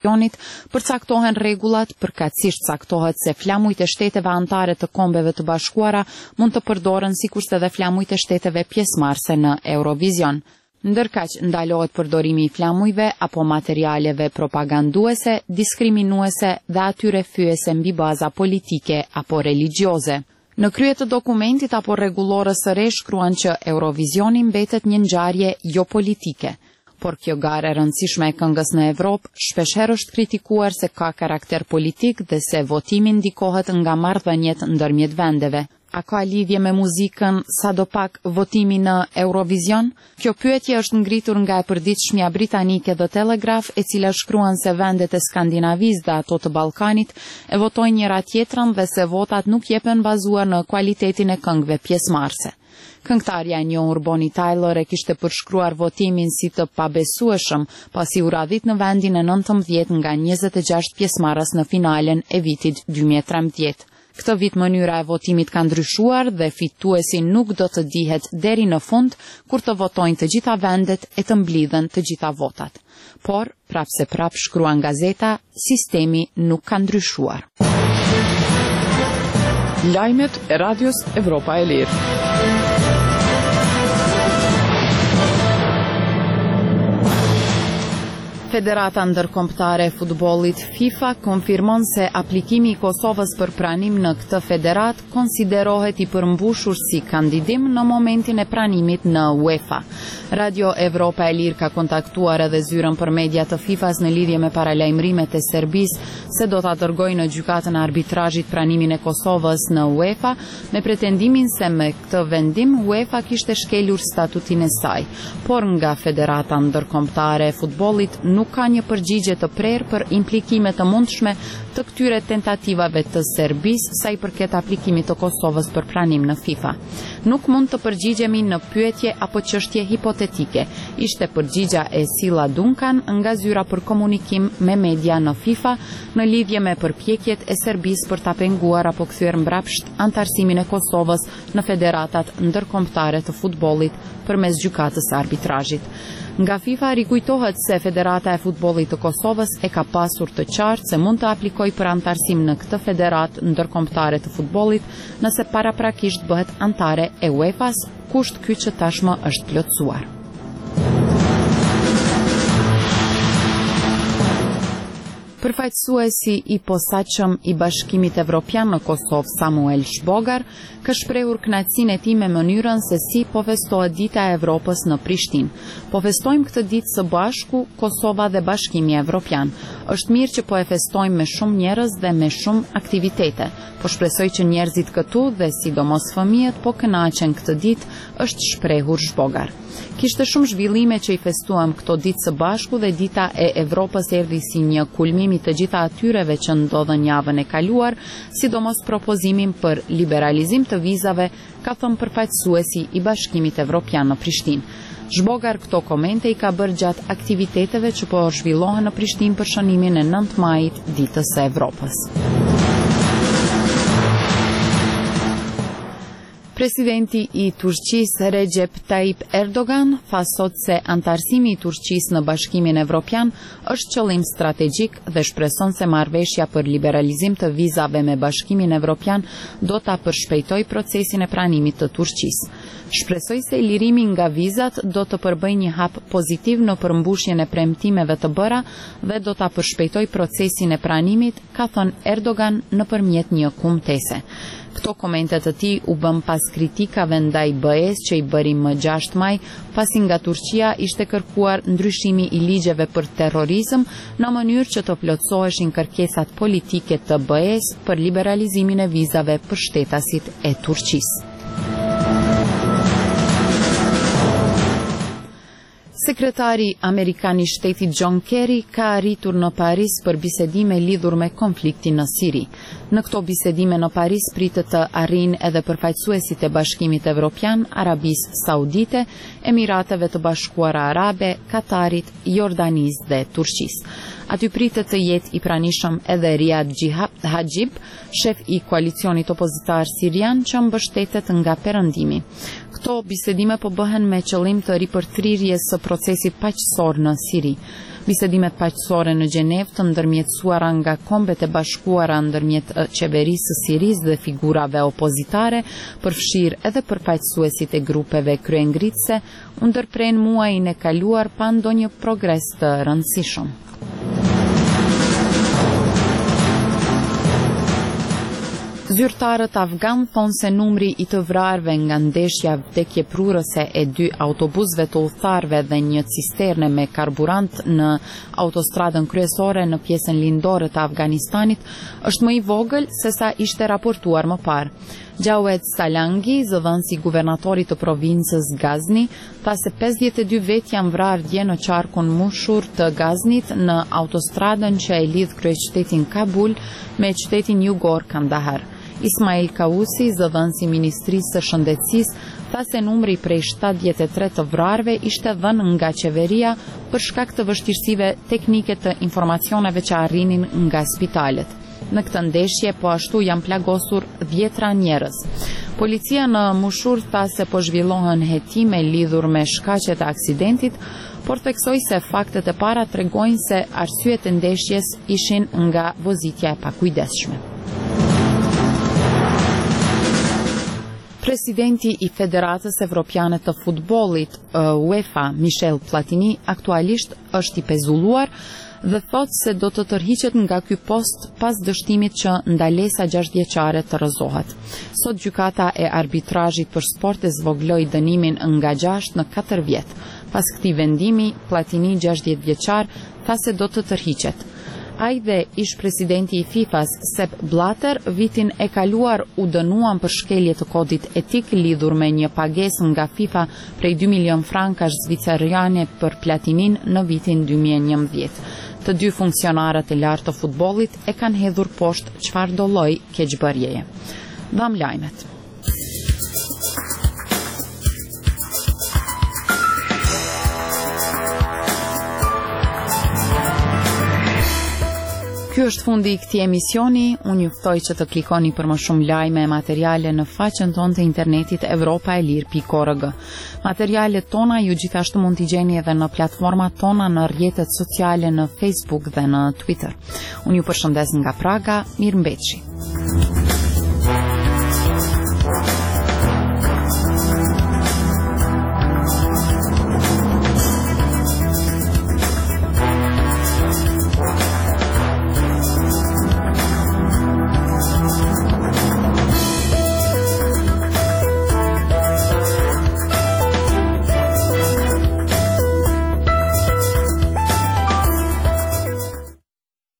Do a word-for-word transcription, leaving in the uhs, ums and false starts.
përcaktohen rregullat, përkatësisht caktohet se flamujt e shteteve anëtare të Kombeve të Bashkuara mund të përdoren sikurse edhe flamujt e shteteve pjesëmarrëse në Eurovision. Ndërkaq ndalohet përdorimi i flamujve apo materialeve propaganduese, diskriminuese dhe atyre fyese mbi baza politike apo religjioze. Në krye të dokumentit apo rregullore së re shkruan që Eurovisioni mbetet një ngjarje jo politike. Por kjo garë e rëndësishme e këngës në Evropë shpeshherë është kritikuar se ka karakter politik dhe se votimi ndikohet nga marrëdhëniet ndërmjet vendeve. A ka lidhje me muzikën, sadopak votimi në Eurovision? Kjo pyetje është ngritur nga e përditshmja britanike The Telegraph, e cila shkruan se vendet e Skandinavisë dhe ato të Ballkanit e votojnë njëra tjetrën dhe se votat nuk jepen bazuar në kualitetin e këngëve pjesëmarrëse. Këngëtarja e njohur Bonnie Tyler e kishte përshkruar votimin si të pabesueshëm, pasi u radhit në vendin e nëntëmbëdhjetë nga njëzet e gjashtë pjesëmarrës në finalen e vitit dy mijë e trembëdhjetë. Këtë vit mënyra e votimit ka ndryshuar dhe fituesi nuk do të dihet deri në fund kur të votojnë të gjitha vendet e të mblidhen të gjitha votat. Por, prapse prap shkruan gazeta, sistemi nuk ka ndryshuar. Lajmet e Radios Evropa e Lirë. Federata Ndërkombëtare e Futbollit FIFA konfirmon se aplikimi i Kosovës për pranim në këtë federat konsiderohet i përmbushur si kandidim në momentin e pranimit në UEFA. Radio Evropa e Lirë ka kontaktuar edhe zyrën për media të FIFA-s në lidhje me paralajmërimet e Serbisë se do ta dërgojë në gjykatën e arbitrazhit pranimin e Kosovës në UEFA me pretendimin se me këtë vendim UEFA kishte shkelur statutin e saj, por nga Federata Ndërkombëtare e Futbollit nuk ka një përgjigje të prerë për implikimet të mundshme të këtyre tentativave të Serbisë sa i përket aplikimit të Kosovës për pranim në FIFA. Nuk mund të përgjigjemi në pyetje apo çështje hipotetike, ishte përgjigja e Silla Duncan nga zyra për komunikim me media në FIFA në lidhje me përpjekjet e Serbisë për ta penguar apo kthyer mbrapsht antarësimin e Kosovës në federatat ndërkombëtare të futbollit përmes gjykatës së arbitrazhit. Nga FIFA rikujtohet se Federata e Futbollit të Kosovës e ka pasur të qartë se mund të aplikojë për antarësim në këtë federatë ndërkombëtare të futbollit nëse paraprakisht bëhet antare e UEFA-s, kusht ky që tashmë është plotësuar. Përfaqësuesi i posaçëm i Bashkimit Evropian në Kosovë, Samuel Shbogar, ka shprehur kënaqësinë e tij me mënyrën se si po festohet Dita e Evropës në Prishtinë. Po festojmë këtë ditë së bashku Kosova dhe Bashkimi Evropian. Është mirë që po e festojmë me shumë njerëz dhe me shumë aktivitete. Po shpresoj që njerëzit këtu dhe sidomos fëmijët po kënaqen këtë ditë, është shprehur Shbogar. Kishte shumë zhvillime që i festuam këto ditë së bashku dhe Dita e Evropës erdhi si një kulmim i të gjitha atyreve që ndodhen javën e kaluar, sidomos propozimin për liberalizim të vizave, ka thënë përfaqësuesi i Bashkimit Evropian në Prishtinë. Shbogar këto komente i ka bërë gjatë aktiviteteve që po zhvillohen në Prishtinë për shënimin e nëntë majit, Ditës së Evropës. Presidenti i Turqisë Recep Tayyip Erdogan tha sot se antarësimi i Turqisë në Bashkimin Evropian është qëllim strategjik dhe shpreson se marrëveshja për liberalizim të vizave me Bashkimin Evropian do ta përshpejtojë procesin e pranimit të Turqisë. Shpresoj se lirimi nga vizat do të përbëjë një hap pozitiv në përmbushjen e premtimeve të bëra dhe do ta përshpejtojë procesin e pranimit, ka thënë Erdogan nëpërmjet një kumtese. Këto komente të tij u bën pas kritikave ndaj B E-s që i bëri më gjashtë maj, pasi nga Turqia ishte kërkuar ndryshimi i ligjeve për terrorizëm në mënyrë që të plotësoheshin kërkesat politike të B E-s për liberalizimin e vizave për shtetasit e Turqisë. Sekretari Amerikan i Shtetit John Kerry ka arritur në Paris për bisedime lidhur me konfliktin në Siri. Në këto bisedime në Paris pritet të arrijnë edhe përfaqësuesit e Bashkimit Evropian, Arabisë Saudite, Emirateve të Bashkuara Arabe, Katarit, Jordanisë dhe Turqisë. Aty pritet të jetë i pranishëm edhe Riyad Hajib, shef i koalicionit opozitar sirian që mbështetet nga perëndimi. Këto bisedime po bëhen me qëllim të ripërthrirjes së procesit procesit paqësor në Siri. Bisedimet paqësore në Gjenevë të ndërmjetësuara nga Kombet e Bashkuara ndërmjet qeverisë së Sirisë dhe figurave opozitare, përfshirë edhe përfaqësuesit e grupeve kryengritëse, u ndërpren muajin e kaluar pa ndonjë progres të rëndësishëm. Zyrtarët afgan thonë se numri i të vrarve nga ndeshja vdekjeprurëse e dy autobusëve të udhëtarëve dhe një cisterne me karburant në autostradën kryesore në pjesën lindore të Afganistanit është më i vogël se sa ishte raportuar më parë. Gjawed Salangi, zëdhënësi guvernatorit të provincës Gazni, tha se pesëdhjetë e dy vet janë vrarë dje në qarkun Mushur të Gaznit në autostradën që e lidh kryeqytetin Kabul me qytetin jugor Kandahar. Ismail Kausi, zëdhënësi Ministrisë së Shëndetësisë, tha se numri prej shtatëdhjetë e tre të vrarve ishte dhënë nga qeveria për shkak të vështirësive teknike të informacioneve që arrinin nga spitalet. Në këtë ndeshje po ashtu janë plagosur dhjetra njerëz. Policia në Mushur tha se po zhvillohen hetime lidhur me shkaqet e aksidentit, por theksoi se faktet e para tregojnë se arsyet e ndeshjes ishin nga vozitja e pakujdesshme. Presidenti i Federatës Evropiane të Futbollit, UEFA, Michel Platini, aktualisht është i pezulluar dhe thotë se do të tërhiqet nga ky post pas dështimit që ndalesa gjashtëvjeçare të rrëzohet. Sot gjykata e arbitrazhit për sport e zvogloi dënimin nga gjashtë në katër vjet. Pas këtij vendimi, Platini, gjashtëdhjetë vjeçar, tha se do të tërhiqet. Ai dhe ish presidenti i FIFA-s, Sepp Blatter, vitin e kaluar u dënuan për shkelje të kodit etik lidhur me një pagesë nga FIFA prej dy milion frankash zviceriane për Platinin në vitin dy mijë e njëmbëdhjetë. Të dy funksionarët e lartë të futbollit e kanë hedhur poshtë çfarëdo lloj keqbërjeje. Dham lajmet. Ky është fundi i këtij emisioni. Unë ju ftoj që të klikoni për më shumë lajme e materiale në faqen tonë të internetit europa e lir pikë org. Materialet tona ju gjithashtu mund t'i gjeni edhe në platformat tona në rrjetet sociale në Facebook dhe në Twitter. Unë ju përshëndes nga Praga, mirëmbëjtje.